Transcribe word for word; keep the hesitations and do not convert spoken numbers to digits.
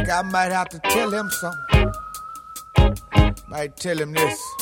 I might have to tell him something. Might tell him this.